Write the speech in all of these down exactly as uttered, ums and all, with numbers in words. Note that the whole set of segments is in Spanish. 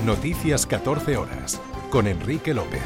Noticias catorce horas, con Enrique López.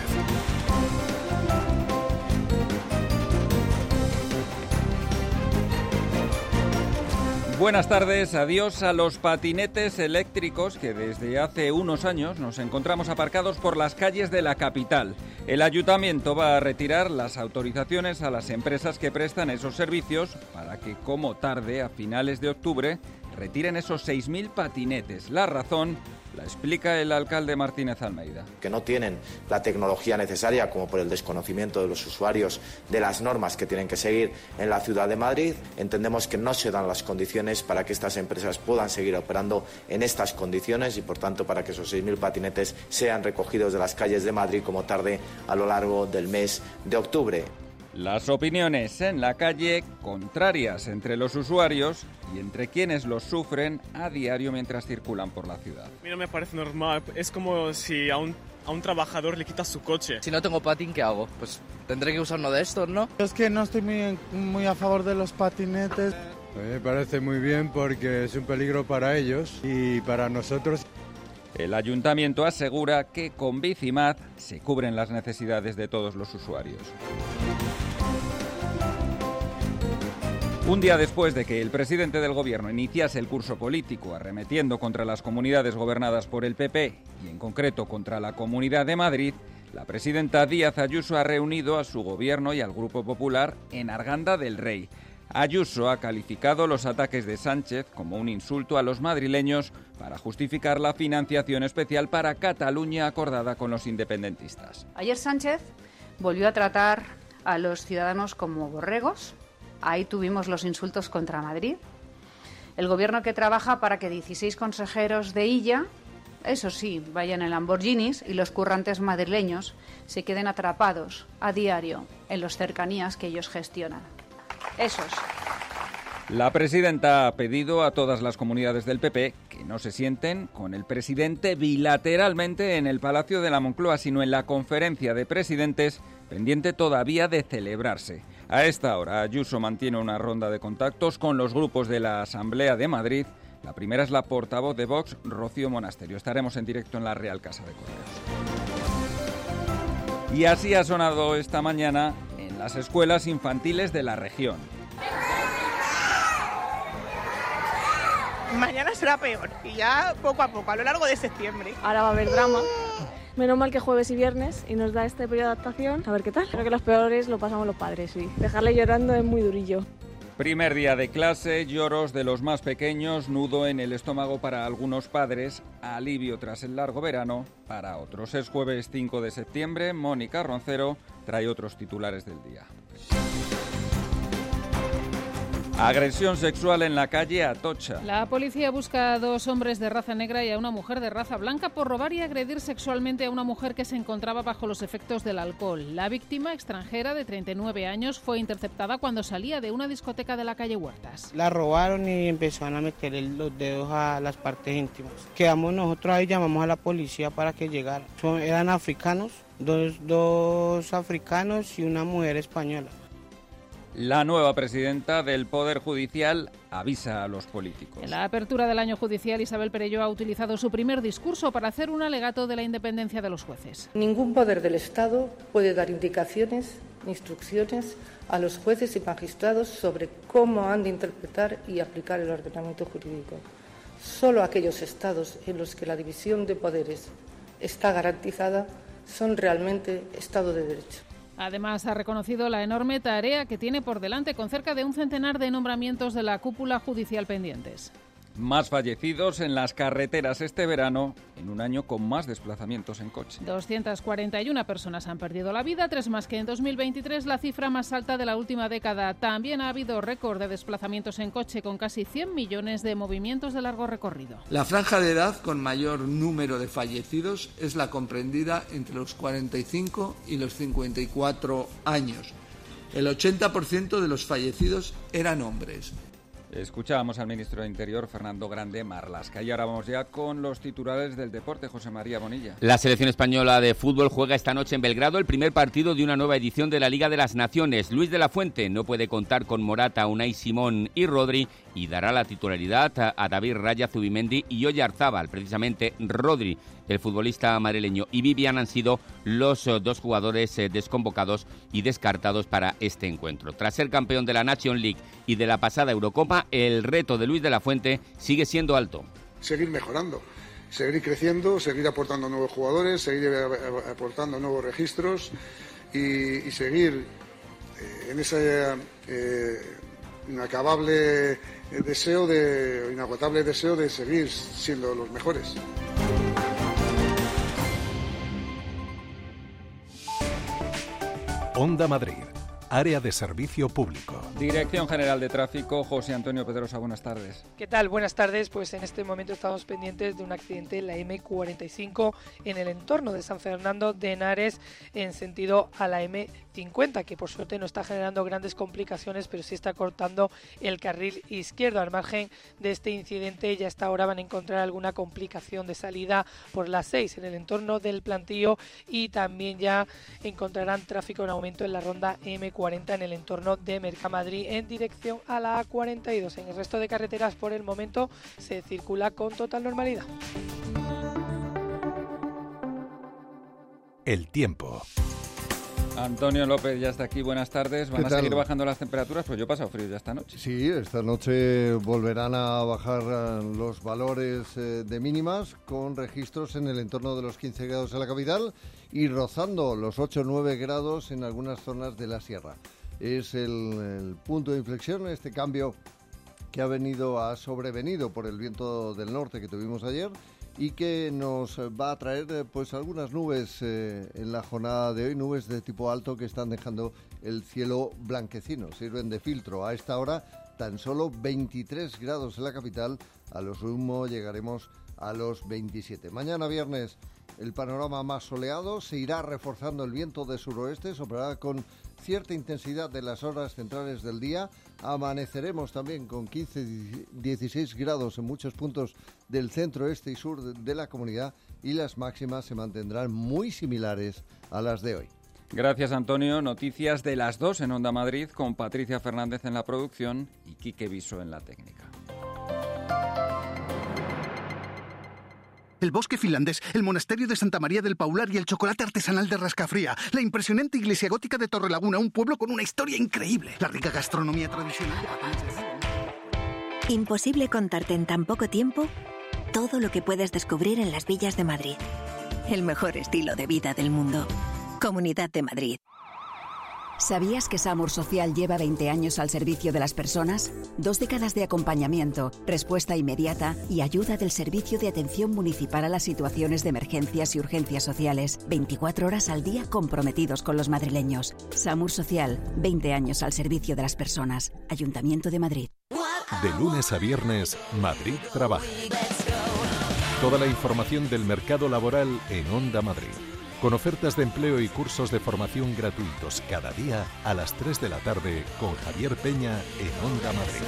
Buenas tardes, adiós a los patinetes eléctricos que desde hace unos años nos encontramos aparcados por las calles de la capital. El ayuntamiento va a retirar las autorizaciones a las empresas que prestan esos servicios para que, como tarde, a finales de octubre, retiren esos seis mil patinetes. La razón la explica el alcalde Martínez Almeida. Que no tienen la tecnología necesaria, como por el desconocimiento de los usuarios de las normas que tienen que seguir en la ciudad de Madrid. Entendemos que no se dan las condiciones para que estas empresas puedan seguir operando en estas condiciones y, por tanto, para que esos seis mil patinetes sean recogidos de las calles de Madrid como tarde a lo largo del mes de octubre. Las opiniones en la calle contrarias entre los usuarios y entre quienes los sufren a diario mientras circulan por la ciudad. A mí no me parece normal, es como si a un, a un trabajador le quitas su coche. Si no tengo patín, ¿qué hago? Pues tendré que usar uno de estos, ¿no? Es que no estoy muy, muy a favor de los patinetes. Me parece muy bien porque es un peligro para ellos y para nosotros. El ayuntamiento asegura que con Bicimad se cubren las necesidades de todos los usuarios. Un día después de que el presidente del gobierno iniciase el curso político arremetiendo contra las comunidades gobernadas por el P P y en concreto contra la Comunidad de Madrid, la presidenta Díaz Ayuso ha reunido a su gobierno y al Grupo Popular en Arganda del Rey. Ayuso ha calificado los ataques de Sánchez como un insulto a los madrileños para justificar la financiación especial para Cataluña acordada con los independentistas. Ayer Sánchez volvió a tratar a los ciudadanos como borregos. Ahí tuvimos los insultos contra Madrid. El gobierno que trabaja para que dieciséis consejeros de Illa, eso sí, vayan en Lamborghinis y los currantes madrileños se queden atrapados a diario en las cercanías que ellos gestionan. Esos. La presidenta ha pedido a todas las comunidades del P P que no se sienten con el presidente bilateralmente en el Palacio de la Moncloa, sino en la conferencia de presidentes pendiente todavía de celebrarse. A esta hora, Ayuso mantiene una ronda de contactos con los grupos de la Asamblea de Madrid. La primera es la portavoz de Vox, Rocío Monasterio. Estaremos en directo en la Real Casa de Correos. Y así ha sonado esta mañana en las escuelas infantiles de la región. Mañana será peor y ya poco a poco, a lo largo de septiembre. Ahora va a haber drama. Menos mal que jueves y viernes y nos da este periodo de adaptación. A ver qué tal. Creo que los peores lo pasamos los padres, sí. Dejarle llorando es muy durillo. Primer día de clase, lloros de los más pequeños, nudo en el estómago para algunos padres, alivio tras el largo verano para otros. Es jueves cinco de septiembre, Mónica Roncero trae otros titulares del día. Agresión sexual en la calle Atocha. La policía busca a dos hombres de raza negra y a una mujer de raza blanca por robar y agredir sexualmente a una mujer que se encontraba bajo los efectos del alcohol. La víctima, extranjera de treinta y nueve años, fue interceptada cuando salía de una discoteca de la calle Huertas. La robaron y empezaron a meterle los dedos a las partes íntimas. Quedamos nosotros ahí, llamamos a la policía para que llegaran. Son, eran africanos, dos, dos africanos y una mujer española. La nueva presidenta del Poder Judicial avisa a los políticos. En la apertura del año judicial, Isabel Perelló ha utilizado su primer discurso para hacer un alegato de la independencia de los jueces. Ningún poder del Estado puede dar indicaciones, instrucciones a los jueces y magistrados sobre cómo han de interpretar y aplicar el ordenamiento jurídico. Solo aquellos estados en los que la división de poderes está garantizada son realmente Estado de Derecho. Además, ha reconocido la enorme tarea que tiene por delante con cerca de un centenar de nombramientos de la cúpula judicial pendientes. Más fallecidos en las carreteras este verano, en un año con más desplazamientos en coche. doscientas cuarenta y una personas han perdido la vida, tres más que en dos mil veintitrés, la cifra más alta de la última década. También ha habido récord de desplazamientos en coche, con casi cien millones de movimientos de largo recorrido. La franja de edad con mayor número de fallecidos es la comprendida entre los cuarenta y cinco y los cincuenta y cuatro años. El ochenta por ciento de los fallecidos eran hombres. Escuchábamos al ministro de Interior, Fernando Grande Marlaska. Y ahora vamos ya con los titulares del deporte. José María Bonilla. La selección española de fútbol juega esta noche en Belgrado el primer partido de una nueva edición de la Liga de las Naciones. Luis de la Fuente no puede contar con Morata, Unai Simón y Rodri y dará la titularidad a David Raya, Zubimendi y Oyarzábal. Precisamente Rodri, el futbolista madrileño, y Vivian han sido los dos jugadores desconvocados y descartados para este encuentro. Tras ser campeón de la Nations League y de la pasada Eurocopa, el reto de Luis de la Fuente sigue siendo alto. Seguir mejorando, seguir creciendo, seguir aportando nuevos jugadores, seguir aportando nuevos registros y, y seguir eh, en ese eh, inacabable deseo, de inagotable deseo de seguir siendo los mejores. Onda Madrid, área de servicio público. Dirección General de Tráfico, José Antonio Pedrosa, buenas tardes. ¿Qué tal? Buenas tardes. Pues en este momento estamos pendientes de un accidente en la eme cuarenta y cinco en el entorno de San Fernando de Henares en sentido a la eme cincuenta, que por suerte no está generando grandes complicaciones, pero sí está cortando el carril izquierdo. Al margen de este incidente, ya hasta ahora van a encontrar alguna complicación de salida por las seis en el entorno del Plantío y también ya encontrarán tráfico en aumento en la ronda eme cuarenta en el entorno de Mercamadrid en dirección a la a cuarenta y dos. En el resto de carreteras por el momento se circula con total normalidad. El tiempo. Antonio López ya está aquí, buenas tardes. ¿Van a seguir bajando las temperaturas? Pues yo he pasado frío ya esta noche. Sí, esta noche volverán a bajar los valores de mínimas con registros en el entorno de los quince grados en la capital y rozando los ocho o nueve grados en algunas zonas de la sierra. Es el, el punto de inflexión, este cambio que ha venido, ha sobrevenido por el viento del norte que tuvimos ayer y que nos va a traer pues algunas nubes eh, en la jornada de hoy, nubes de tipo alto que están dejando el cielo blanquecino, sirven de filtro. A esta hora tan solo veintitrés grados en la capital, a lo sumo llegaremos a los veintisiete. Mañana viernes el panorama más soleado, se irá reforzando el viento de suroeste, soplará con cierta intensidad de las horas centrales del día. Amaneceremos también con quince a dieciséis grados en muchos puntos del centro, este y sur de la comunidad y las máximas se mantendrán muy similares a las de hoy. Gracias, Antonio. Noticias de las dos en Onda Madrid con Patricia Fernández en la producción y Quique Viso en la técnica. El bosque finlandés, el monasterio de Santa María del Paular y el chocolate artesanal de Rascafría, la impresionante iglesia gótica de Torrelaguna, un pueblo con una historia increíble, la rica gastronomía tradicional de patanes de río. Imposible contarte en tan poco tiempo todo lo que puedes descubrir en las villas de Madrid. El mejor estilo de vida del mundo. Comunidad de Madrid. ¿Sabías que Samur Social lleva veinte años al servicio de las personas? Dos décadas de acompañamiento, respuesta inmediata y ayuda del Servicio de Atención Municipal a las situaciones de emergencias y urgencias sociales. veinticuatro horas al día comprometidos con los madrileños. Samur Social, veinte años al servicio de las personas. Ayuntamiento de Madrid. De lunes a viernes, Madrid trabaja. Toda la información del mercado laboral en Onda Madrid. Con ofertas de empleo y cursos de formación gratuitos cada día a las tres de la tarde con Javier Peña en Onda Madrid.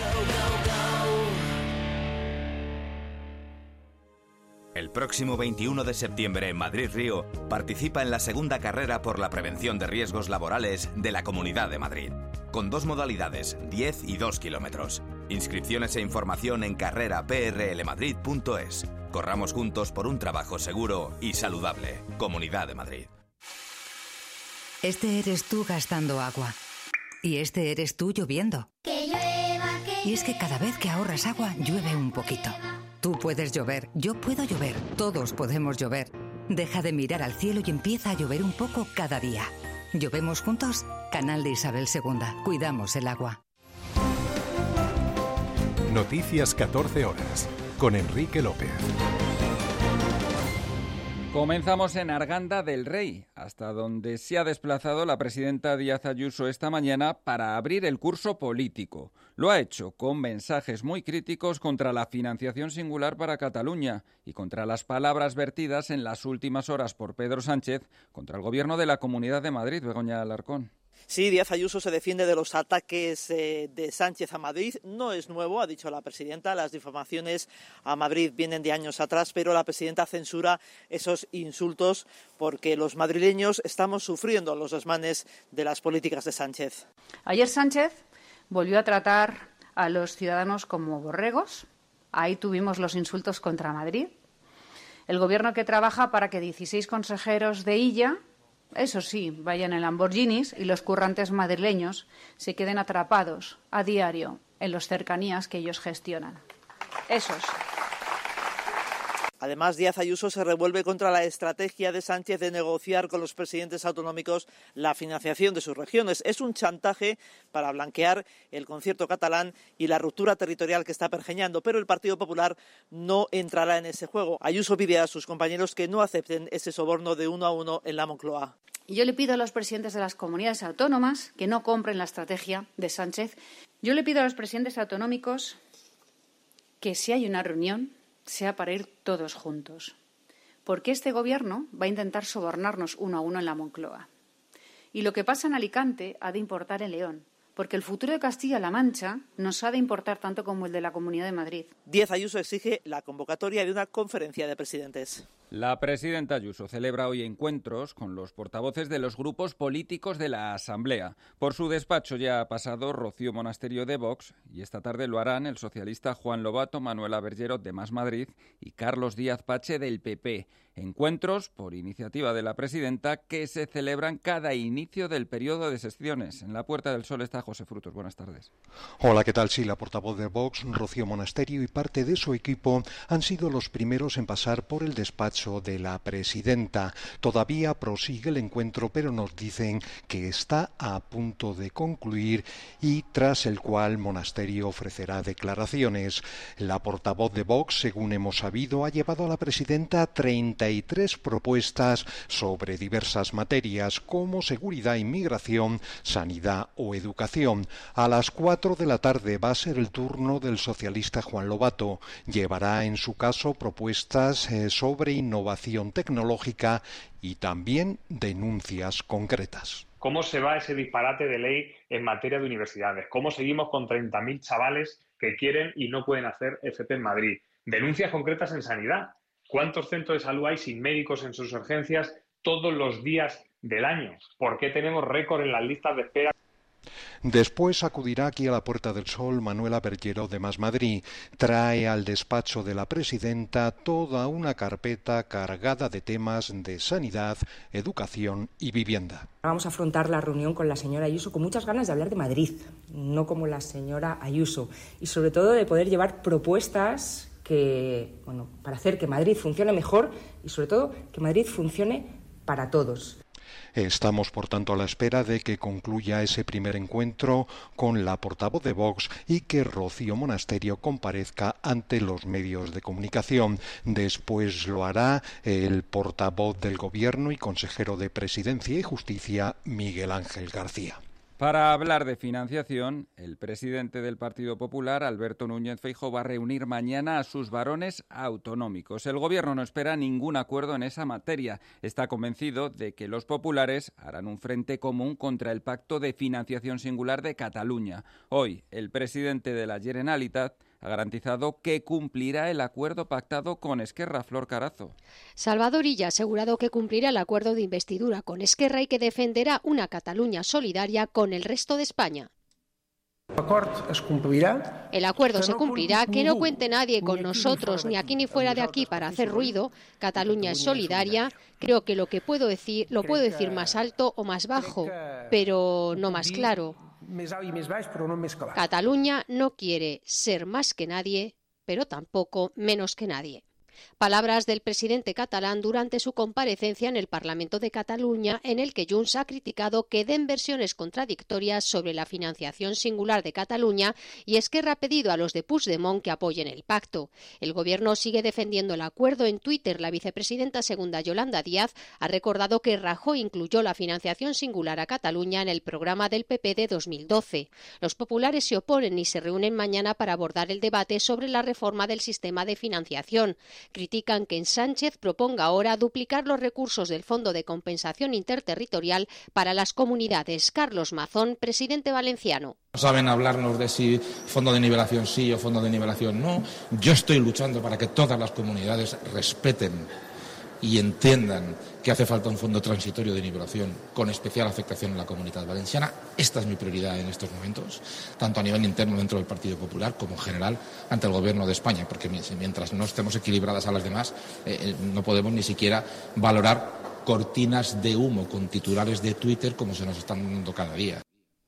El próximo veintiuno de septiembre en Madrid-Río participa en la segunda carrera por la prevención de riesgos laborales de la Comunidad de Madrid, con dos modalidades, diez y dos kilómetros. Inscripciones e información en carrera p r l madrid punto es. Corramos juntos por un trabajo seguro y saludable. Comunidad de Madrid. Este eres tú gastando agua. Y este eres tú lloviendo. Que llueva, que y es que cada vez que ahorras agua, llueve un poquito. Tú puedes llover, yo puedo llover, todos podemos llover. Deja de mirar al cielo y empieza a llover un poco cada día. ¿Llovemos juntos? Canal de Isabel segunda. Cuidamos el agua. Noticias catorce horas. Con Enrique López. Comenzamos en Arganda del Rey, hasta donde se ha desplazado la presidenta Díaz Ayuso esta mañana para abrir el curso político. Lo ha hecho con mensajes muy críticos contra la financiación singular para Cataluña y contra las palabras vertidas en las últimas horas por Pedro Sánchez contra el gobierno de la Comunidad de Madrid, Begoña Alarcón. Sí, Díaz Ayuso se defiende de los ataques eh, de Sánchez a Madrid. No es nuevo, ha dicho la presidenta. Las difamaciones a Madrid vienen de años atrás, pero la presidenta censura esos insultos porque los madrileños estamos sufriendo los desmanes de las políticas de Sánchez. Ayer Sánchez volvió a tratar a los ciudadanos como borregos. Ahí tuvimos los insultos contra Madrid. El gobierno que trabaja para que dieciséis consejeros de Illa, eso sí, vayan en Lamborghinis y los currantes madrileños se queden atrapados a diario en las cercanías que ellos gestionan. Esos. Además, Díaz Ayuso se revuelve contra la estrategia de Sánchez de negociar con los presidentes autonómicos la financiación de sus regiones. Es un chantaje para blanquear el concierto catalán y la ruptura territorial que está pergeñando, pero el Partido Popular no entrará en ese juego. Ayuso pide a sus compañeros que no acepten ese soborno de uno a uno en la Moncloa. Y yo le pido a los presidentes de las comunidades autónomas que no compren la estrategia de Sánchez. Yo le pido a los presidentes autonómicos que si hay una reunión sea para ir todos juntos, porque este gobierno va a intentar sobornarnos uno a uno en la Moncloa. Y lo que pasa en Alicante ha de importar en León, porque el futuro de Castilla-La Mancha nos ha de importar tanto como el de la Comunidad de Madrid. Díaz Ayuso exige la convocatoria de una conferencia de presidentes. La presidenta Ayuso celebra hoy encuentros con los portavoces de los grupos políticos de la Asamblea. Por su despacho ya ha pasado Rocío Monasterio de Vox y esta tarde lo harán el socialista Juan Lobato, Manuela Bergero de Más Madrid y Carlos Díaz Pache del P P. Encuentros, por iniciativa de la presidenta, que se celebran cada inicio del periodo de sesiones. En la Puerta del Sol está José Frutos. Buenas tardes. Hola, ¿qué tal? Sí, la portavoz de Vox, Rocío Monasterio, y parte de su equipo han sido los primeros en pasar por el despacho de la presidenta. Todavía prosigue el encuentro, pero nos dicen que está a punto de concluir y tras el cual Monasterio ofrecerá declaraciones. La portavoz de Vox, según hemos sabido, ha llevado a la presidenta treinta y tres propuestas sobre diversas materias como seguridad, inmigración, sanidad o educación. A las cuatro de la tarde va a ser el turno del socialista Juan Lobato. Llevará en su caso propuestas eh, sobre innovación tecnológica y también denuncias concretas. ¿Cómo se va ese disparate de ley en materia de universidades? ¿Cómo seguimos con treinta mil chavales que quieren y no pueden hacer F P en Madrid? Denuncias concretas en sanidad. ¿Cuántos centros de salud hay sin médicos en sus urgencias todos los días del año? ¿Por qué tenemos récord en las listas de espera? Después acudirá aquí a la Puerta del Sol Manuela Bergero de Más Madrid. Trae al despacho de la presidenta toda una carpeta cargada de temas de sanidad, educación y vivienda. Vamos a afrontar la reunión con la señora Ayuso con muchas ganas de hablar de Madrid, no como la señora Ayuso, y sobre todo de poder llevar propuestas que, bueno, para hacer que Madrid funcione mejor y sobre todo que Madrid funcione para todos. Estamos, por tanto, a la espera de que concluya ese primer encuentro con la portavoz de Vox y que Rocío Monasterio comparezca ante los medios de comunicación. Después lo hará el portavoz del Gobierno y consejero de Presidencia y Justicia, Miguel Ángel García. Para hablar de financiación, el presidente del Partido Popular, Alberto Núñez Feijóo, va a reunir mañana a sus varones autonómicos. El Gobierno no espera ningún acuerdo en esa materia. Está convencido de que los populares harán un frente común contra el Pacto de Financiación Singular de Cataluña. Hoy, el presidente de la Generalitat ha garantizado que cumplirá el acuerdo pactado con Esquerra. Flor Carazo. Salvador Illa ha asegurado que cumplirá el acuerdo de investidura con Esquerra y que defenderá una Cataluña solidaria con el resto de España. El acuerdo se cumplirá, que no cuente nadie con nosotros, ni aquí ni fuera de aquí, para hacer ruido. Cataluña es solidaria. Creo que lo que puedo decir lo puedo decir más alto o más bajo, pero no más claro. Cataluña no quiere ser más que nadie, pero tampoco menos que nadie. Palabras del presidente catalán durante su comparecencia en el Parlamento de Cataluña, en el que Junts ha criticado que den versiones contradictorias sobre la financiación singular de Cataluña y Esquerra ha pedido a los de Puigdemont que apoyen el pacto. El Gobierno sigue defendiendo el acuerdo. En Twitter, la vicepresidenta segunda Yolanda Díaz ha recordado que Rajoy incluyó la financiación singular a Cataluña en el programa del P P de dos mil doce. Los populares se oponen y se reúnen mañana para abordar el debate sobre la reforma del sistema de financiación. Critican que en Sánchez proponga ahora duplicar los recursos del Fondo de Compensación Interterritorial para las comunidades. Carlos Mazón, presidente valenciano. No saben hablarnos de si fondo de nivelación sí o fondo de nivelación no. Yo estoy luchando para que todas las comunidades respeten y entiendan que hace falta un fondo transitorio de nivelación con especial afectación en la Comunidad Valenciana. Esta es mi prioridad en estos momentos, tanto a nivel interno dentro del Partido Popular como en general ante el Gobierno de España, porque mientras no estemos equilibradas a las demás, eh, no podemos ni siquiera valorar cortinas de humo con titulares de Twitter como se nos están dando cada día.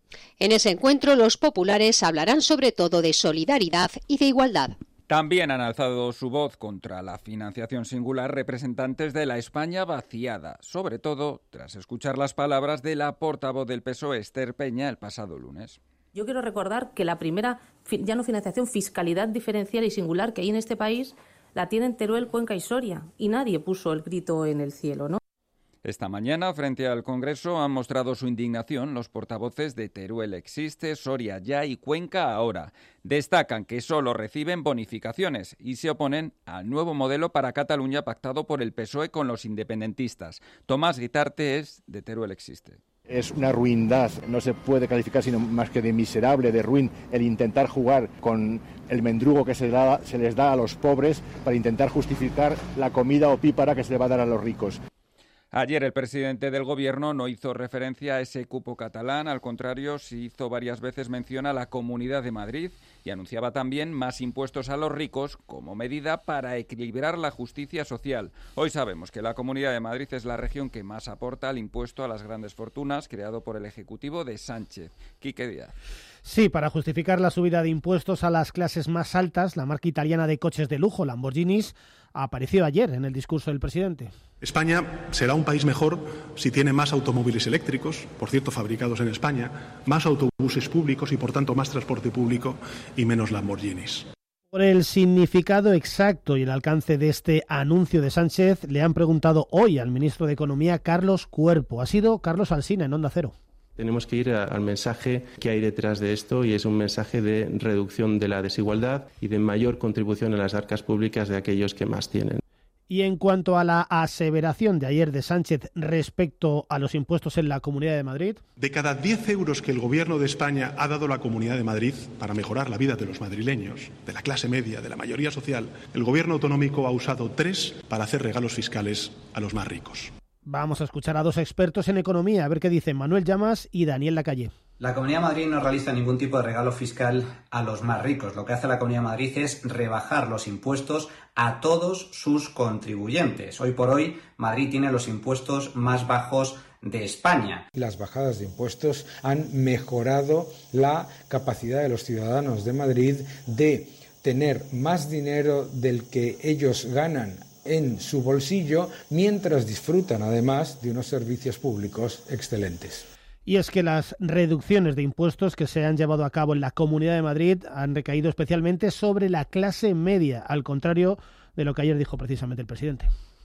En ese encuentro, los populares hablarán sobre todo de solidaridad y de igualdad. También han alzado su voz contra la financiación singular representantes de la España vaciada, sobre todo tras escuchar las palabras de la portavoz del P S O E, Esther Peña, el pasado lunes. Yo quiero recordar que la primera, ya no financiación, fiscalidad diferencial y singular que hay en este país la tienen Teruel, Cuenca y Soria, y nadie puso el grito en el cielo, ¿no? Esta mañana, frente al Congreso, han mostrado su indignación los portavoces de Teruel existe, Soria ya y Cuenca ahora. Destacan que solo reciben bonificaciones y se oponen al nuevo modelo para Cataluña pactado por el P S O E con los independentistas. Tomás Guitarte es de Teruel existe. Es una ruindad, no se puede calificar sino más que de miserable, de ruin, el intentar jugar con el mendrugo que se, da, se les da a los pobres para intentar justificar la comida opípara que se le va a dar a los ricos. Ayer el presidente del Gobierno no hizo referencia a ese cupo catalán, al contrario, sí hizo varias veces mención a la Comunidad de Madrid y anunciaba también más impuestos a los ricos como medida para equilibrar la justicia social. Hoy sabemos que la Comunidad de Madrid es la región que más aporta al impuesto a las grandes fortunas creado por el Ejecutivo de Sánchez. Quique Díaz. Sí, para justificar la subida de impuestos a las clases más altas, la marca italiana de coches de lujo, Lamborghinis, apareció ayer en el discurso del presidente. España será un país mejor si tiene más automóviles eléctricos, por cierto, fabricados en España, más autobuses públicos y, por tanto, más transporte público y menos Lamborghinis. Por el significado exacto y el alcance de este anuncio de Sánchez, le han preguntado hoy al ministro de Economía, Carlos Cuerpo. Ha sido Carlos Alsina, en Onda Cero. Tenemos que ir al mensaje que hay detrás de esto y es un mensaje de reducción de la desigualdad y de mayor contribución a las arcas públicas de aquellos que más tienen. Y en cuanto a la aseveración de ayer de Sánchez respecto a los impuestos en la Comunidad de Madrid. De cada diez euros que el Gobierno de España ha dado a la Comunidad de Madrid para mejorar la vida de los madrileños, de la clase media, de la mayoría social, el Gobierno autonómico ha usado tres para hacer regalos fiscales a los más ricos. Vamos a escuchar a dos expertos en economía, a ver qué dicen Manuel Llamas y Daniel Lacalle. La Comunidad de Madrid no realiza ningún tipo de regalo fiscal a los más ricos. Lo que hace la Comunidad de Madrid es rebajar los impuestos a todos sus contribuyentes. Hoy por hoy, Madrid tiene los impuestos más bajos de España. Las bajadas de impuestos han mejorado la capacidad de los ciudadanos de Madrid de tener más dinero del que ellos ganan en su bolsillo, mientras disfrutan además de unos servicios públicos excelentes. Y es que las reducciones de impuestos que se han llevado a cabo en la Comunidad de Madrid han recaído especialmente sobre la clase media, al contrario de lo que ayer dijo precisamente el presidente.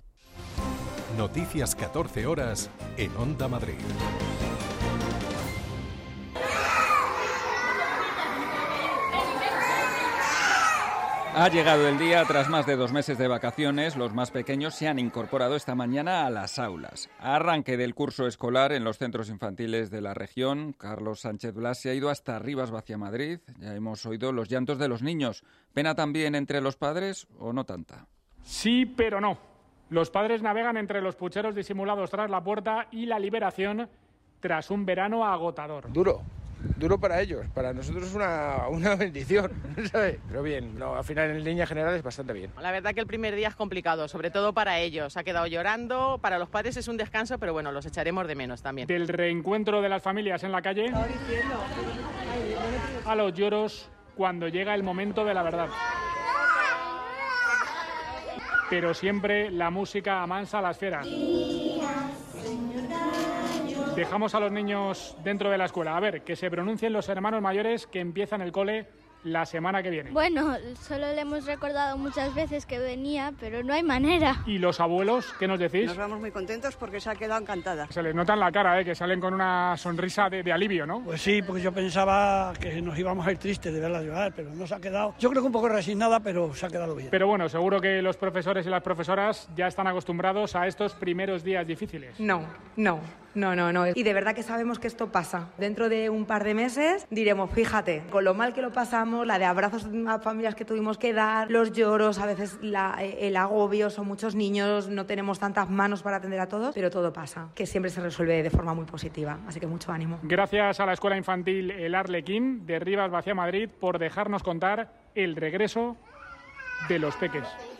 Noticias catorce horas en Onda Madrid. Ha llegado el día, tras más de dos meses de vacaciones, los más pequeños se han incorporado esta mañana a las aulas. A arranque del curso escolar en los centros infantiles de la región, Carlos Sánchez Blas se ha ido hasta Rivas Vacia Madrid. Ya hemos oído los llantos de los niños. ¿Pena también entre los padres o no tanta? Sí, pero no. Los padres navegan entre los pucheros disimulados tras la puerta y la liberación tras un verano agotador. Duro. Duro para ellos, para nosotros es una, una bendición, ¿sabes? Pero bien, no, al final en línea general es bastante bien. La verdad que el primer día es complicado, sobre todo para ellos. Ha quedado llorando, para los padres es un descanso, pero bueno, los echaremos de menos también. Del reencuentro de las familias en la calle a los lloros cuando llega el momento de la verdad. Pero siempre la música amansa a las fieras. Dejamos a los niños dentro de la escuela. A ver, que se pronuncien los hermanos mayores que empiezan el cole la semana que viene. Bueno, solo le hemos recordado muchas veces que venía, pero no hay manera. ¿Y los abuelos, qué nos decís? Nos vamos muy contentos porque se ha quedado encantada. Se les nota en la cara, ¿eh? Que salen con una sonrisa de, de alivio, ¿no? Pues sí, porque yo pensaba que nos íbamos a ir tristes de verla llorar, pero no se ha quedado. Yo creo que un poco resignada, pero se ha quedado bien. Pero bueno, seguro que los profesores y las profesoras ya están acostumbrados a estos primeros días difíciles. No, no, no, no, no. Y de verdad que sabemos que esto pasa. Dentro de un par de meses diremos, fíjate, con lo mal que lo pasamos, la de abrazos a familias que tuvimos que dar, los lloros, a veces la, el agobio, son muchos niños, no tenemos tantas manos para atender a todos, pero todo pasa, que siempre se resuelve de forma muy positiva. Así que mucho ánimo. Gracias a la Escuela Infantil El Arlequín de Rivas Vaciá Madrid por dejarnos contar el regreso de los peques.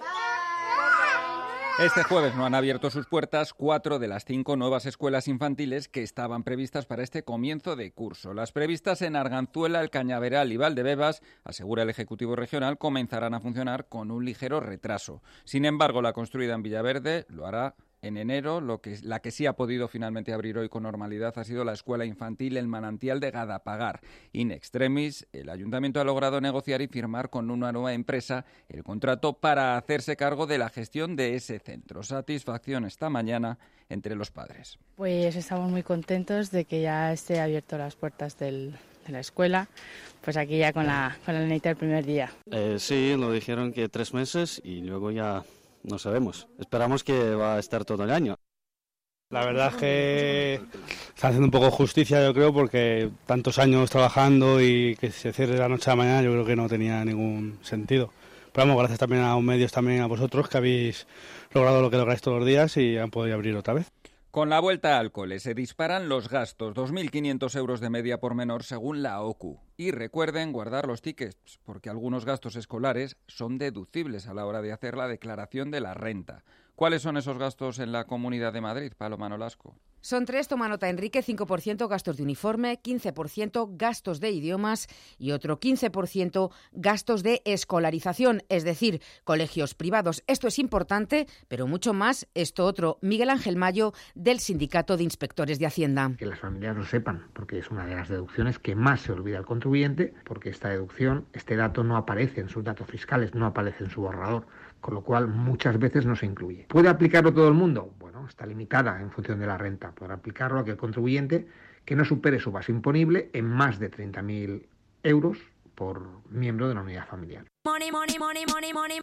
Este jueves no han abierto sus puertas cuatro de las cinco nuevas escuelas infantiles que estaban previstas para este comienzo de curso. Las previstas en Arganzuela, El Cañaveral y Valdebebas, asegura el Ejecutivo Regional, comenzarán a funcionar con un ligero retraso. Sin embargo, la construida en Villaverde lo hará en enero. Lo que, la que sí ha podido finalmente abrir hoy con normalidad ha sido la escuela infantil El Manantial de Gadapagar. In extremis, el Ayuntamiento ha logrado negociar y firmar con una nueva empresa el contrato para hacerse cargo de la gestión de ese centro. Satisfacción esta mañana entre los padres. Pues estamos muy contentos de que ya esté abierto las puertas del, de la escuela, pues aquí ya con la, con la nenita el primer día. Eh, sí, lo dijeron que tres meses y luego ya... No sabemos. Esperamos que va a estar todo el año. La verdad es que está haciendo un poco justicia, yo creo, porque tantos años trabajando y que se cierre la noche a la mañana, yo creo que no tenía ningún sentido. Pero vamos, gracias también a los medios, también a vosotros, que habéis logrado lo que lográis todos los días y han podido abrir otra vez. Con la vuelta al cole se disparan los gastos, dos mil quinientos euros de media por menor según la O C U. Y recuerden guardar los tickets, porque algunos gastos escolares son deducibles a la hora de hacer la declaración de la renta. ¿Cuáles son esos gastos en la Comunidad de Madrid, Paloma Nolasco? Son tres, toma nota Enrique, cinco por ciento gastos de uniforme, quince por ciento gastos de idiomas y otro quince por ciento gastos de escolarización, es decir, colegios privados. Esto es importante, pero mucho más esto otro. Miguel Ángel Mayo, del Sindicato de Inspectores de Hacienda. Que las familias lo sepan, porque es una de las deducciones que más se olvida el contribuyente, porque esta deducción, este dato no aparece en sus datos fiscales, no aparece en su borrador, con lo cual muchas veces no se incluye. ¿Puede aplicarlo todo el mundo? Bueno, está limitada en función de la renta. Podrá aplicarlo a aquel contribuyente que no supere su base imponible en más de treinta mil euros por miembro de la unidad familiar. Money, money, money, money, money.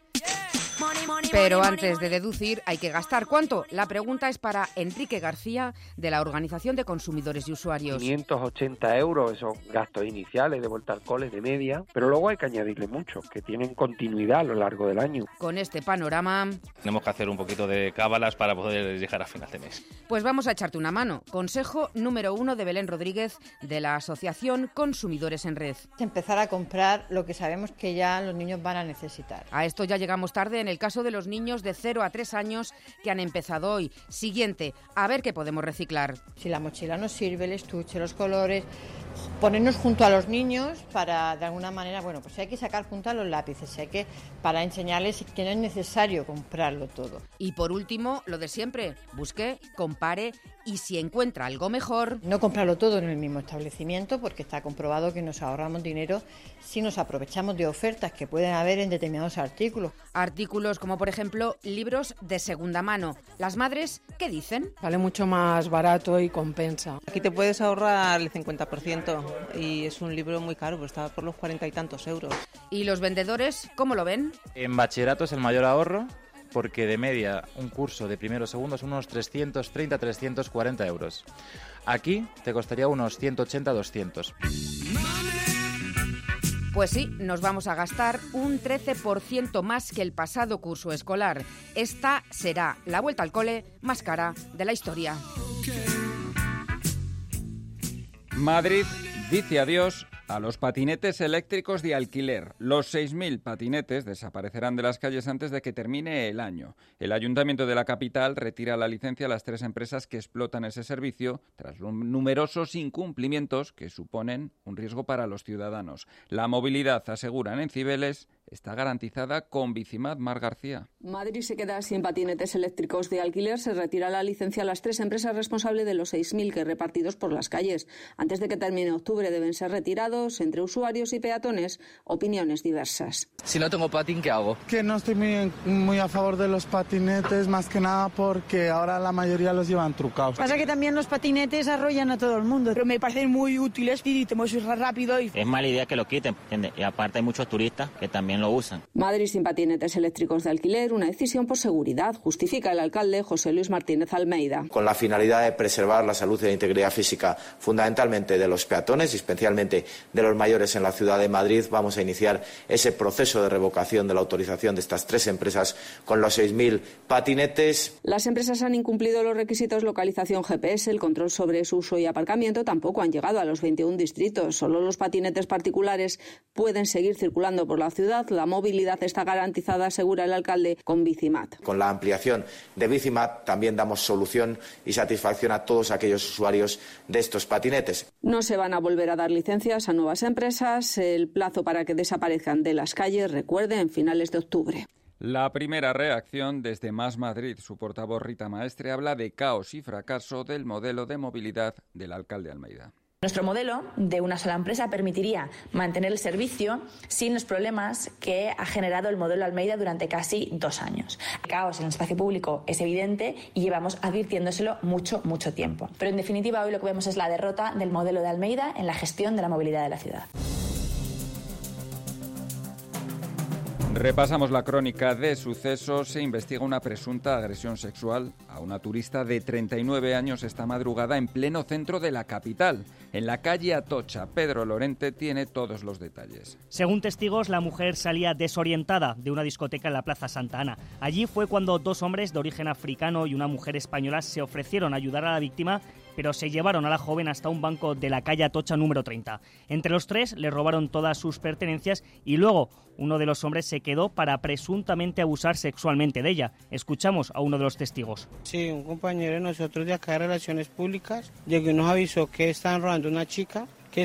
Pero antes de deducir hay que gastar. ¿Cuánto? La pregunta es para Enrique García, de la Organización de Consumidores y Usuarios. quinientos ochenta euros, esos gastos iniciales de vuelta al cole de media, pero luego hay que añadirle muchos, que tienen continuidad a lo largo del año. Con este panorama... Tenemos que hacer un poquito de cábalas para poder llegar a final de mes. Pues vamos a echarte una mano. Consejo número uno de Belén Rodríguez, de la Asociación Consumidores en Red. Empezar a comprar lo que sabemos que ya los niños van a necesitar. A esto ya llegamos tarde en el caso de los niños de cero a tres años que han empezado hoy. Siguiente, a ver qué podemos reciclar. Si la mochila nos sirve, el estuche, los colores, ponernos junto a los niños para, de alguna manera, bueno, pues hay que sacar punta los lápices, hay que, para enseñarles que no es necesario comprarlo todo. Y por último, lo de siempre, busque, compare y si encuentra algo mejor... No comprarlo todo en el mismo establecimiento, porque está comprobado que nos ahorramos dinero si nos aprovechamos de ofertas que pueden haber en determinados artículos. Artículos como, por ejemplo, libros de segunda mano. ¿Las madres qué dicen? Vale mucho más barato y compensa. Aquí te puedes ahorrar el cincuenta por ciento y es un libro muy caro, pues está por los cuarenta y tantos euros. ¿Y los vendedores cómo lo ven? En bachillerato es el mayor ahorro, porque de media un curso de primero o segundo son unos trescientos treinta a trescientos cuarenta euros. Aquí te costaría unos ciento ochenta a doscientos. Pues sí, nos vamos a gastar un trece por ciento más que el pasado curso escolar. Esta será la vuelta al cole más cara de la historia. Madrid dice adiós a los patinetes eléctricos de alquiler. Los seis mil patinetes desaparecerán de las calles antes de que termine el año. El Ayuntamiento de la capital retira la licencia a las tres empresas que explotan ese servicio tras numerosos incumplimientos que suponen un riesgo para los ciudadanos. La movilidad, aseguran en Cibeles, está garantizada con Bicimad. Mar García. Madrid se queda sin patinetes eléctricos de alquiler. Se retira la licencia a las tres empresas responsables de los seis mil que repartidos por las calles. Antes de que termine octubre deben ser retirados. Entre usuarios y peatones, opiniones diversas. Si no tengo patín, ¿qué hago? Que no estoy muy, muy a favor de los patinetes, más que nada porque ahora la mayoría los llevan trucados. Pasa que también los patinetes arrollan a todo el mundo, pero me parecen muy útiles y te mueves rápido. Y... Es mala idea que lo quiten, ¿entiendes? Y aparte hay muchos turistas que también lo usan. Madrid sin patinetes eléctricos de alquiler, una decisión por seguridad, justifica el alcalde José Luis Martínez Almeida. Con la finalidad de preservar la salud y la integridad física, fundamentalmente de los peatones y especialmente de los mayores en la ciudad de Madrid, vamos a iniciar ese proceso de revocación de la autorización de estas tres empresas con los seis mil patinetes. Las empresas han incumplido los requisitos localización G P S, el control sobre su uso y aparcamiento tampoco han llegado a los veintiún distritos. Solo los patinetes particulares pueden seguir circulando por la ciudad. La movilidad está garantizada, asegura el alcalde, con Bicimat. Con la ampliación de Bicimat también damos solución y satisfacción a todos aquellos usuarios de estos patinetes. No se van a volver a dar licencias a nuevas empresas. El plazo para que desaparezcan de las calles, recuerde, en finales de octubre. La primera reacción desde Más Madrid. Su portavoz Rita Maestre habla de caos y fracaso del modelo de movilidad del alcalde Almeida. Nuestro modelo de una sola empresa permitiría mantener el servicio sin los problemas que ha generado el modelo Almeida durante casi dos años. El caos en el espacio público es evidente y llevamos advirtiéndoselo mucho, mucho tiempo. Pero en definitiva hoy lo que vemos es la derrota del modelo de Almeida en la gestión de la movilidad de la ciudad. Repasamos la crónica de sucesos. Se investiga una presunta agresión sexual a una turista de treinta y nueve años esta madrugada en pleno centro de la capital, en la calle Atocha. Pedro Lorente tiene todos los detalles. Según testigos, la mujer salía desorientada de una discoteca en la Plaza Santa Ana. Allí fue cuando dos hombres de origen africano y una mujer española se ofrecieron a ayudar a la víctima, pero se llevaron a la joven hasta un banco de la calle Atocha número treinta. Entre los tres le robaron todas sus pertenencias y luego uno de los hombres se quedó para presuntamente abusar sexualmente de ella. Escuchamos a uno de los testigos. Sí, un compañero de nosotros de acá de Relaciones Públicas llegó y nos avisó que estaban robando una chica que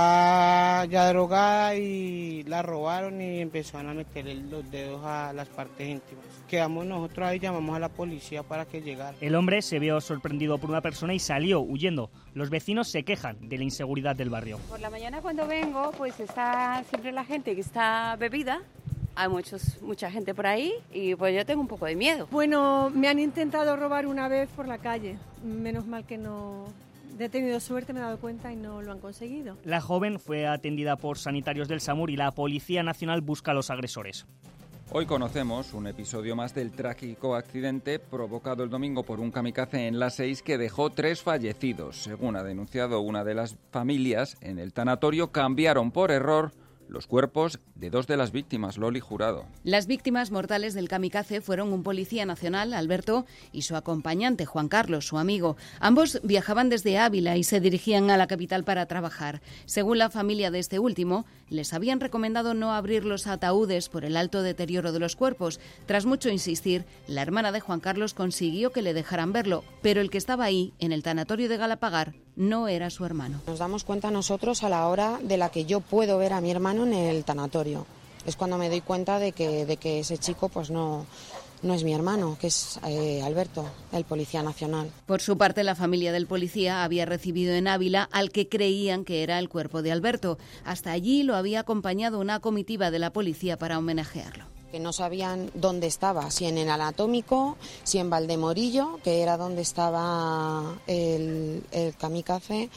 estaba ya drogada y la robaron y empezaron a meterle los dedos a las partes íntimas. Quedamos nosotros ahí, llamamos a la policía para que llegara. El hombre se vio sorprendido por una persona y salió huyendo. Los vecinos se quejan de la inseguridad del barrio. Por la mañana cuando vengo, pues está siempre la gente que está bebida. Hay muchos, mucha gente por ahí y pues yo tengo un poco de miedo. Bueno, me han intentado robar una vez por la calle. Menos mal que no... He tenido suerte, me he dado cuenta y no lo han conseguido. La joven fue atendida por sanitarios del SAMUR y la Policía Nacional busca a los agresores. Hoy conocemos un episodio más del trágico accidente provocado el domingo por un kamikaze en la seis que dejó tres fallecidos. Según ha denunciado una de las familias, en el tanatorio cambiaron por error los cuerpos de dos de las víctimas, Loli Jurado. Las víctimas mortales del kamikaze fueron un policía nacional, Alberto, y su acompañante, Juan Carlos, su amigo. Ambos viajaban desde Ávila y se dirigían a la capital para trabajar. Según la familia de este último, les habían recomendado no abrir los ataúdes por el alto deterioro de los cuerpos. Tras mucho insistir, la hermana de Juan Carlos consiguió que le dejaran verlo, pero el que estaba ahí, en el tanatorio de Galapagar, no era su hermano. Nos damos cuenta nosotros a la hora de la que yo puedo ver a mi hermano en el tanatorio. Es cuando me doy cuenta de que, de que ese chico pues no, no es mi hermano, que es eh, Alberto, el policía nacional. Por su parte, la familia del policía había recibido en Ávila al que creían que era el cuerpo de Alberto. Hasta allí lo había acompañado una comitiva de la policía para homenajearlo. Que no sabían dónde estaba, si en el anatómico, si en Valdemorillo, que era donde estaba el, el kamikaze,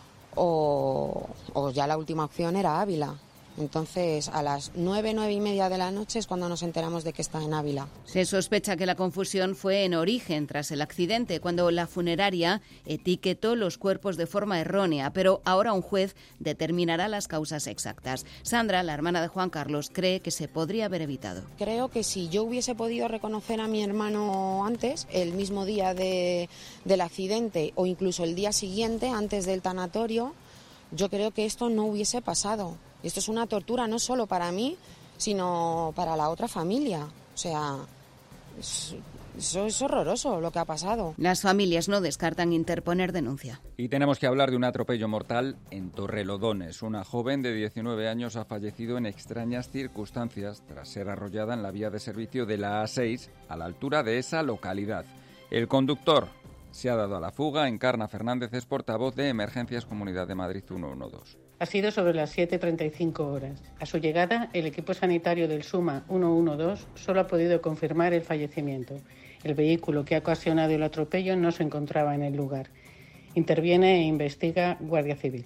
o, o ya la última opción era Ávila. Entonces, a las nueve, nueve y media de la noche es cuando nos enteramos de que está en Ávila. Se sospecha que la confusión fue en origen tras el accidente, cuando la funeraria etiquetó los cuerpos de forma errónea, pero ahora un juez determinará las causas exactas. Sandra, la hermana de Juan Carlos, cree que se podría haber evitado. Creo que si yo hubiese podido reconocer a mi hermano antes, el mismo día de, del accidente o incluso el día siguiente, antes del tanatorio, yo creo que esto no hubiese pasado. Esto es una tortura no solo para mí, sino para la otra familia. O sea, es, Eso es horroroso lo que ha pasado. Las familias no descartan interponer denuncia. Y tenemos que hablar de un atropello mortal en Torrelodones. Una joven de diecinueve años ha fallecido en extrañas circunstancias tras ser arrollada en la vía de servicio de la A seis a la altura de esa localidad. El conductor se ha dado a la fuga. Encarna Fernández es portavoz de Emergencias Comunidad de Madrid ciento doce. Ha sido sobre las siete treinta y cinco horas. A su llegada, el equipo sanitario del SUMA ciento doce solo ha podido confirmar el fallecimiento. El vehículo que ha ocasionado el atropello no se encontraba en el lugar. Interviene e investiga Guardia Civil.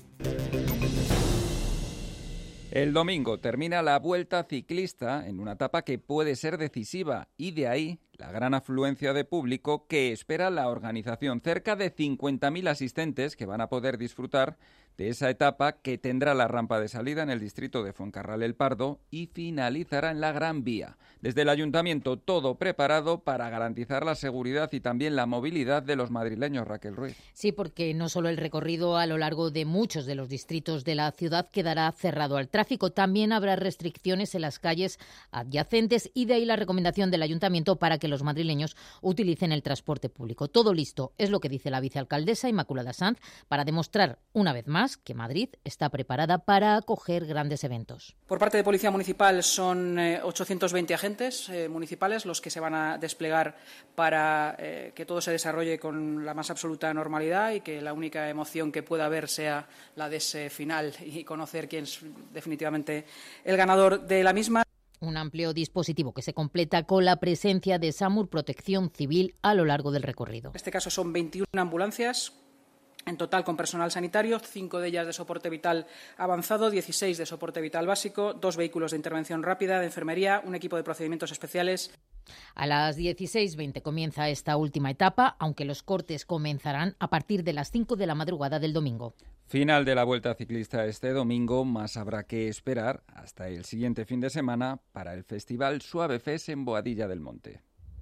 El domingo termina la Vuelta Ciclista en una etapa que puede ser decisiva y de ahí la gran afluencia de público que espera la organización. Cerca de cincuenta mil asistentes que van a poder disfrutar de esa etapa que tendrá la rampa de salida en el distrito de Fuencarral El Pardo y finalizará en la Gran Vía. Desde el Ayuntamiento todo preparado para garantizar la seguridad y también la movilidad de los madrileños, Raquel Ruiz. Sí, porque no solo el recorrido a lo largo de muchos de los distritos de la ciudad quedará cerrado al tráfico, también habrá restricciones en las calles adyacentes y de ahí la recomendación del Ayuntamiento para que los madrileños utilicen el transporte público. Todo listo, es lo que dice la vicealcaldesa Inmaculada Sanz, para demostrar una vez más que Madrid está preparada para acoger grandes eventos. Por parte de Policía Municipal son eh, ochocientos veinte agentes eh, municipales los que se van a desplegar para eh, que todo se desarrolle con la más absoluta normalidad y que la única emoción que pueda haber sea la de ese final y conocer quién es definitivamente el ganador de la misma. Un amplio dispositivo que se completa con la presencia de SAMUR Protección Civil a lo largo del recorrido. En este caso son veintiuna ambulancias. En total, con personal sanitario, cinco de ellas de soporte vital avanzado, dieciséis de soporte vital básico, dos vehículos de intervención rápida, de enfermería, un equipo de procedimientos especiales. A las dieciséis veinte comienza esta última etapa, aunque los cortes comenzarán a partir de las cinco de la madrugada del domingo. Final de la Vuelta Ciclista este domingo, más habrá que esperar hasta el siguiente fin de semana para el Festival Suave Fes en Boadilla del Monte.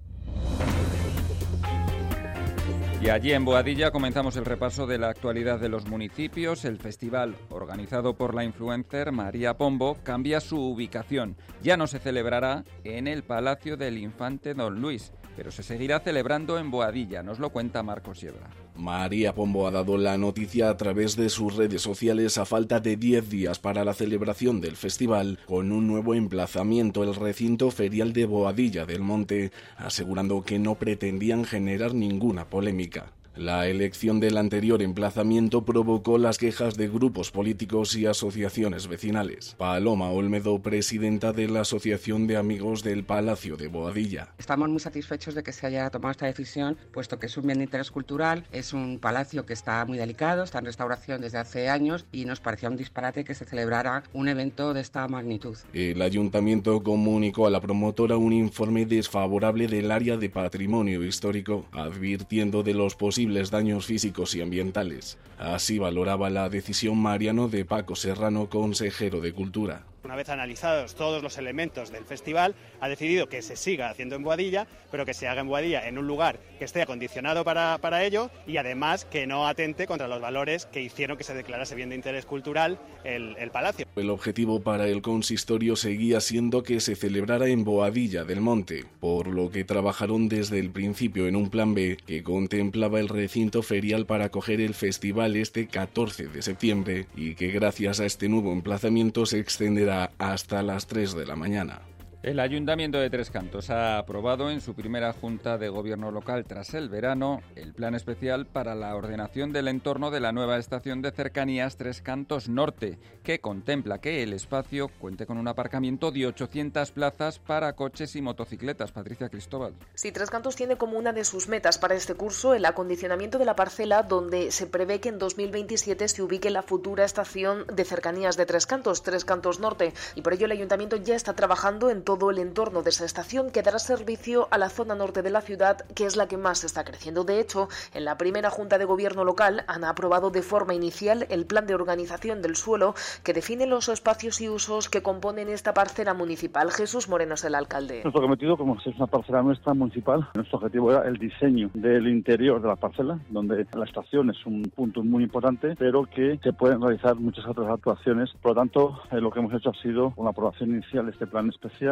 Y allí en Boadilla comenzamos el repaso de la actualidad de los municipios. El festival, organizado por la influencer María Pombo, cambia su ubicación. Ya no se celebrará en el Palacio del Infante Don Luis, pero se seguirá celebrando en Boadilla. Nos lo cuenta Marcos Yebra. María Pombo ha dado la noticia a través de sus redes sociales a falta de diez días para la celebración del festival, con un nuevo emplazamiento, el recinto ferial de Boadilla del Monte, asegurando que no pretendían generar ninguna polémica. La elección del anterior emplazamiento provocó las quejas de grupos políticos y asociaciones vecinales. Paloma Olmedo, presidenta de la Asociación de Amigos del Palacio de Boadilla. Estamos muy satisfechos de que se haya tomado esta decisión, puesto que es un bien de interés cultural, es un palacio que está muy delicado, está en restauración desde hace años y nos parecía un disparate que se celebrara un evento de esta magnitud. El ayuntamiento comunicó a la promotora un informe desfavorable del área de patrimonio histórico, advirtiendo de los posibles daños físicos y ambientales. Así valoraba la decisión Mariano de Paco Serrano, consejero de Cultura. Una vez analizados todos los elementos del festival, ha decidido que se siga haciendo en Boadilla, pero que se haga en Boadilla en un lugar que esté acondicionado para, para ello y además que no atente contra los valores que hicieron que se declarase bien de interés cultural el, el palacio. El objetivo para el consistorio seguía siendo que se celebrara en Boadilla del Monte, por lo que trabajaron desde el principio en un plan B que contemplaba el recinto ferial para acoger el festival este catorce de septiembre y que gracias a este nuevo emplazamiento se extenderá hasta las tres de la mañana. El Ayuntamiento de Tres Cantos ha aprobado en su primera Junta de Gobierno local tras el verano el plan especial para la ordenación del entorno de la nueva estación de cercanías Tres Cantos Norte, que contempla que el espacio cuente con un aparcamiento de ochocientas plazas para coches y motocicletas. Patricia Cristóbal. Sí, Tres Cantos tiene como una de sus metas para este curso el acondicionamiento de la parcela donde se prevé que en dos mil veintisiete se ubique la futura estación de cercanías de Tres Cantos, Tres Cantos Norte, y por ello el Ayuntamiento ya está trabajando en todo el entorno de esa estación que dará servicio a la zona norte de la ciudad, que es la que más está creciendo. De hecho, en la primera Junta de Gobierno local han aprobado de forma inicial el plan de organización del suelo que define los espacios y usos que componen esta parcela municipal. Jesús Moreno es el alcalde. Nuestro cometido, como es una parcela nuestra municipal, nuestro objetivo era el diseño del interior de la parcela, donde la estación es un punto muy importante, pero que se pueden realizar muchas otras actuaciones. Por lo tanto, eh, lo que hemos hecho ha sido una aprobación inicial de este plan especial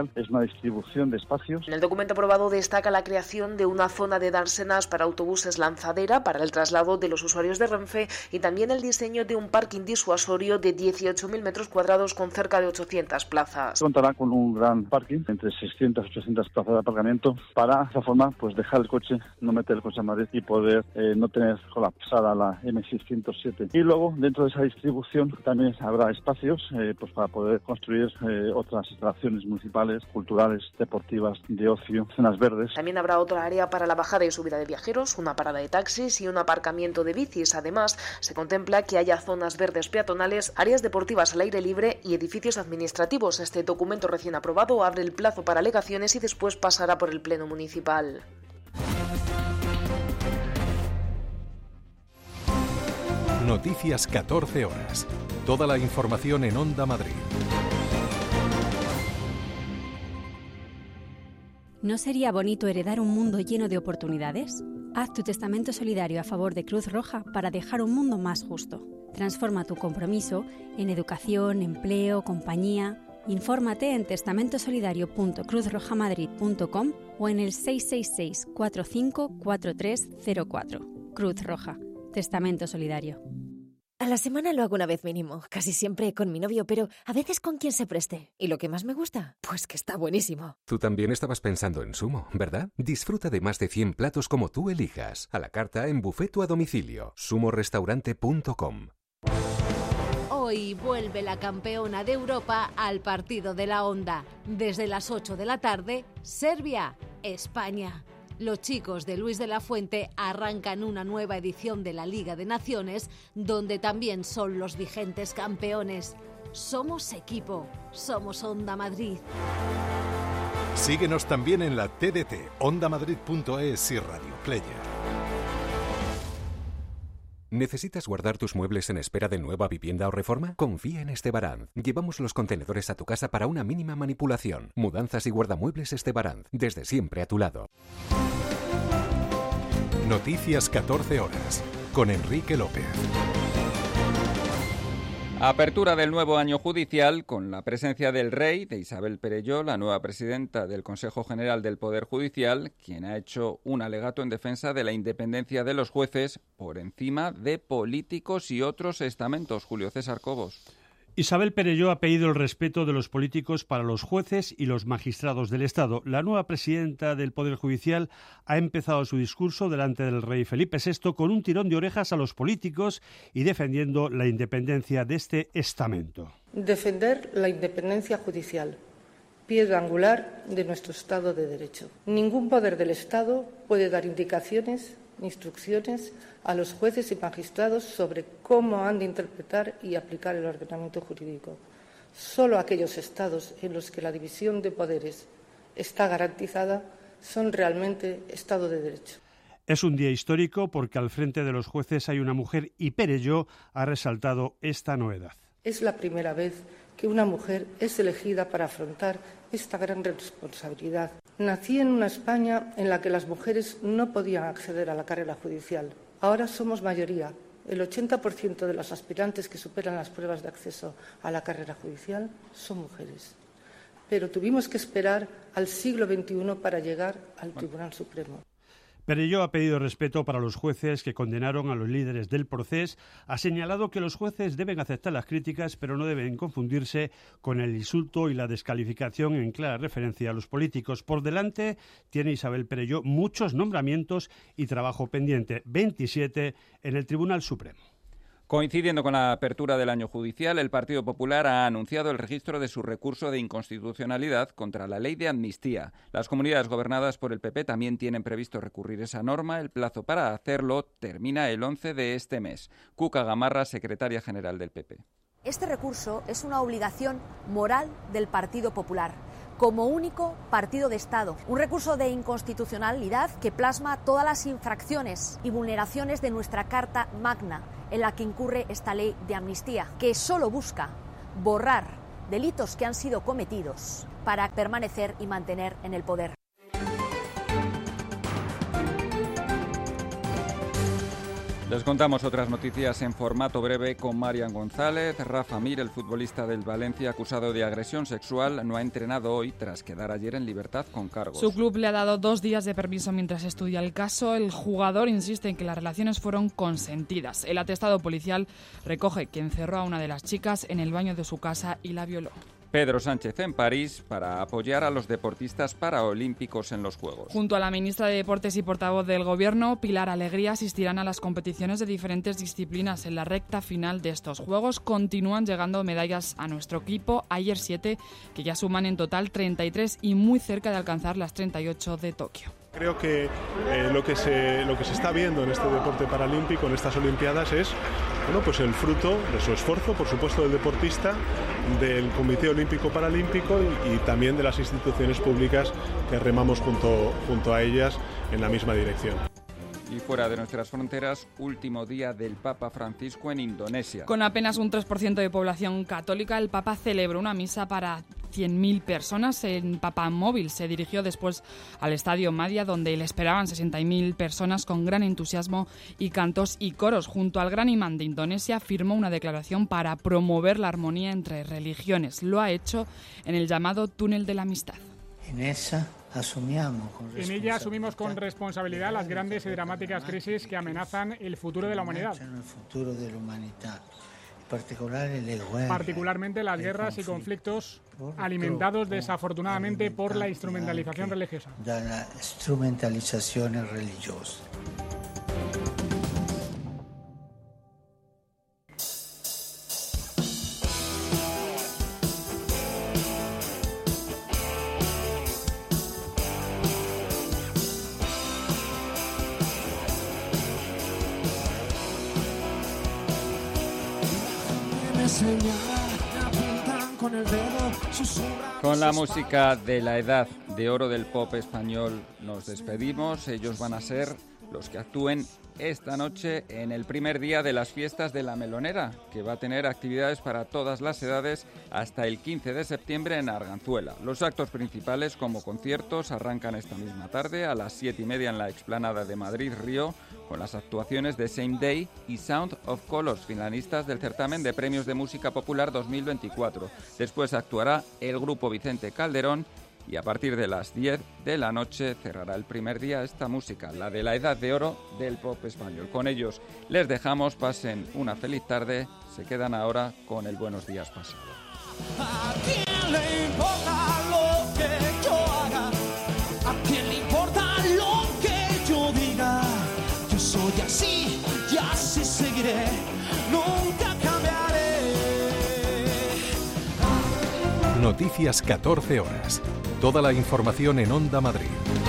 principal es una distribución de espacios. En el documento aprobado destaca la creación de una zona de dársenas para autobuses lanzadera para el traslado de los usuarios de Renfe y también el diseño de un parking disuasorio de dieciocho mil metros cuadrados con cerca de ochocientas plazas. Contará con un gran parking, entre seiscientas y ochocientas plazas de aparcamiento, para de esa forma pues dejar el coche, no meter el coche a Madrid y poder eh, no tener colapsada la eme seiscientos siete. Y luego, dentro de esa distribución, también habrá espacios eh, pues para poder construir eh, otras instalaciones municipales, culturales, deportivas, de ocio, zonas verdes. También habrá otra área para la bajada y subida de viajeros, una parada de taxis y un aparcamiento de bicis. Además, se contempla que haya zonas verdes peatonales, áreas deportivas al aire libre y edificios administrativos. Este documento recién aprobado abre el plazo para alegaciones y después pasará por el Pleno Municipal. Noticias catorce horas. Toda la información en Onda Madrid. ¿No sería bonito heredar un mundo lleno de oportunidades? Haz tu testamento solidario a favor de Cruz Roja para dejar un mundo más justo. Transforma tu compromiso en educación, empleo, compañía. Infórmate en testamentosolidario punto cruz roja madrid punto com o en el seis seis seis, cuatro cinco cuatro tres cero cuatro. Cruz Roja. Testamento solidario. A la semana lo hago una vez mínimo, casi siempre con mi novio, pero a veces con quien se preste. ¿Y lo que más me gusta? Pues que está buenísimo. Tú también estabas pensando en Sumo, ¿verdad? Disfruta de más de cien platos como tú elijas. A la carta en buffet o a domicilio. sumo restaurante punto com. Hoy vuelve la campeona de Europa al partido de la Onda. Desde las ocho de la tarde, Serbia, España. Los chicos de Luis de la Fuente arrancan una nueva edición de la Liga de Naciones, donde también son los vigentes campeones. Somos equipo, somos Onda Madrid. Síguenos también en la T D T, onda madrid punto es y Radio Player. ¿Necesitas guardar tus muebles en espera de nueva vivienda o reforma? Confía en Estebaranz. Llevamos los contenedores a tu casa para una mínima manipulación. Mudanzas y guardamuebles Estebaranz. Desde siempre a tu lado. Noticias catorce horas. Con Enrique López. Apertura del nuevo año judicial con la presencia del Rey, de Isabel Perelló, la nueva presidenta del Consejo General del Poder Judicial, quien ha hecho un alegato en defensa de la independencia de los jueces por encima de políticos y otros estamentos. Julio César Cobos. Isabel Perelló ha pedido el respeto de los políticos para los jueces y los magistrados del Estado. La nueva presidenta del Poder Judicial ha empezado su discurso delante del rey Felipe sexto con un tirón de orejas a los políticos y defendiendo la independencia de este estamento. Defender la independencia judicial, piedra angular de nuestro Estado de Derecho. Ningún poder del Estado puede dar indicaciones, instrucciones a los jueces y magistrados sobre cómo han de interpretar y aplicar el ordenamiento jurídico. Solo aquellos estados en los que la división de poderes está garantizada son realmente Estado de Derecho. Es un día histórico porque al frente de los jueces hay una mujer y Perelló ha resaltado esta novedad. Es la primera vez que una mujer es elegida para afrontar esta gran responsabilidad. Nací en una España en la que las mujeres no podían acceder a la carrera judicial. Ahora somos mayoría. El ochenta por ciento de los aspirantes que superan las pruebas de acceso a la carrera judicial son mujeres. Pero tuvimos que esperar al siglo veintiuno para llegar al Tribunal Supremo. Perelló ha pedido respeto para los jueces que condenaron a los líderes del procés. Ha señalado que los jueces deben aceptar las críticas, pero no deben confundirse con el insulto y la descalificación en clara referencia a los políticos. Por delante tiene Isabel Perelló muchos nombramientos y trabajo pendiente, veintisiete en el Tribunal Supremo. Coincidiendo con la apertura del año judicial, el Partido Popular ha anunciado el registro de su recurso de inconstitucionalidad contra la ley de amnistía. Las comunidades gobernadas por el P P también tienen previsto recurrir esa norma. El plazo para hacerlo termina el once de este mes. Cuca Gamarra, secretaria general del P P. Este recurso es una obligación moral del Partido Popular, como único partido de Estado. Un recurso de inconstitucionalidad que plasma todas las infracciones y vulneraciones de nuestra Carta Magna, en la que incurre esta ley de amnistía, que solo busca borrar delitos que han sido cometidos para permanecer y mantener en el poder. Les contamos otras noticias en formato breve con Marian González. Rafa Mir, el futbolista del Valencia acusado de agresión sexual, no ha entrenado hoy tras quedar ayer en libertad con cargos. Su club le ha dado dos días de permiso mientras estudia el caso. El jugador insiste en que las relaciones fueron consentidas. El atestado policial recoge que encerró a una de las chicas en el baño de su casa y la violó. Pedro Sánchez en París para apoyar a los deportistas paraolímpicos en los Juegos. Junto a la ministra de Deportes y portavoz del Gobierno, Pilar Alegría, asistirán a las competiciones de diferentes disciplinas. En la recta final de estos Juegos continúan llegando medallas a nuestro equipo. Ayer siete, que ya suman en total treinta y tres y muy cerca de alcanzar las treinta y ocho de Tokio. Creo que eh, lo que se lo que se está viendo en este deporte paralímpico, en estas Olimpiadas, es bueno, pues el fruto de su esfuerzo, por supuesto, del deportista, del Comité Olímpico Paralímpico y, y también de las instituciones públicas que remamos junto, junto a ellas en la misma dirección. Y fuera de nuestras fronteras, último día del Papa Francisco en Indonesia. Con apenas un tres por ciento de población católica, el Papa celebró una misa para cien mil personas en Papamóvil. Se dirigió después al Estadio Madia, donde le esperaban sesenta mil personas con gran entusiasmo y cantos y coros. Junto al gran imán de Indonesia, firmó una declaración para promover la armonía entre religiones. Lo ha hecho en el llamado Túnel de la Amistad. En esa En ella asumimos con responsabilidad las grandes y dramáticas crisis que amenazan el futuro de la humanidad. Particularmente las guerras y conflictos alimentados desafortunadamente por la instrumentalización religiosa. La instrumentalización religiosa. Con la música de la edad de oro del pop español nos despedimos. Ellos van a ser los que actúen esta noche en el primer día de las fiestas de la Melonera, que va a tener actividades para todas las edades hasta el quince de septiembre en Arganzuela. Los actos principales, como conciertos, arrancan esta misma tarde a las siete y media en la explanada de Madrid Río, con las actuaciones de Same Day y Sound of Colors, finalistas del certamen de Premios de Música Popular dos mil veinticuatro. Después actuará el grupo Vicente Calderón y a partir de las diez de la noche cerrará el primer día esta música, la de la edad de oro del pop español. Con ellos les dejamos, pasen una feliz tarde, se quedan ahora con el Buenos Días pasado. ¿A quién le importa lo que yo haga? ¿A quién le importa lo que yo diga? Yo soy así y así seguiré, nunca cambiaré. Noticias catorce horas. Toda la información en Onda Madrid.